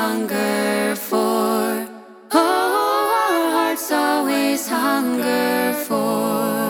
hunger for. Oh, our hearts always hunger for.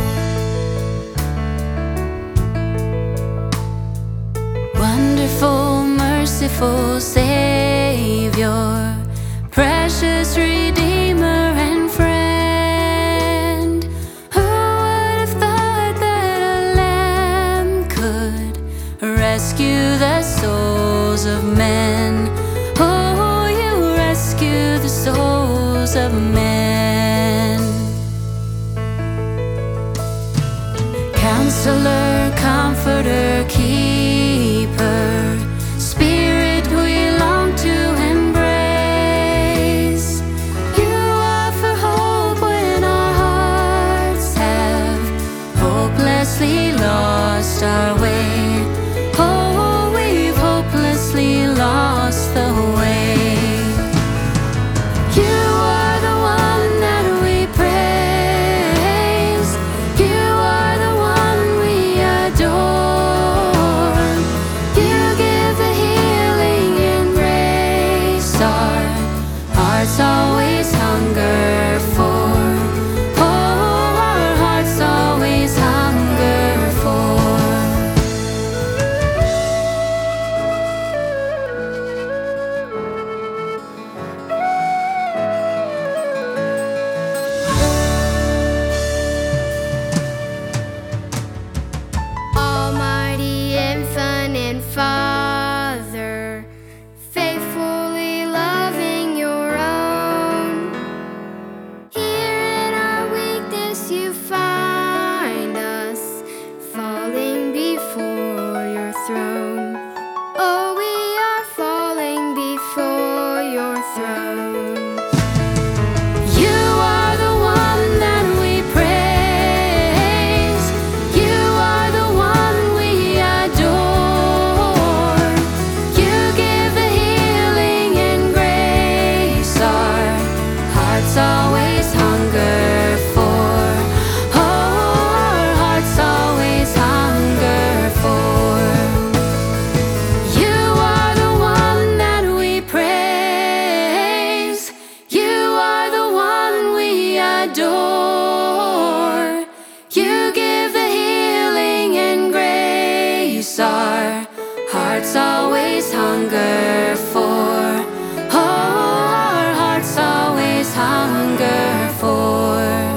Wonderful, merciful Savior, precious Redeemer and friend. Who would have thought that a lamb could rescue the souls of men? Oh, you rescue the souls of men. Counselor, Comforter, Keeper, Spirit we long to embrace. You offer hope when our hearts have hopelessly lost our way. Oh, we've hopelessly lost the way. You are the one that we praise. You are the one we adore. You give the healing and grace our hearts always hunger for. Oh, our hearts always hunger for. Almighty, infinite Father, faithfully loving your own. Here in our weakness you find us, falling before your throne. Oh, we are falling before your throne. You are the one that we praise. You are the one we adore. You give the healing and grace our hearts always hunger for. Oh, our hearts always hunger for. You are the one that we praise. You are the one we adore. You give the healing and grace our hearts always hunger for. Oh, our hearts always hunger for.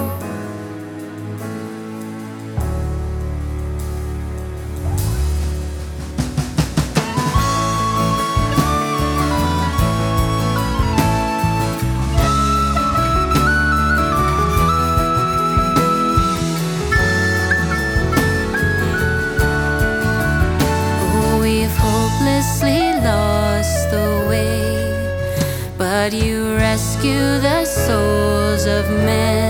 Oh, we've hopelessly lost the way, but you rescue the souls of men.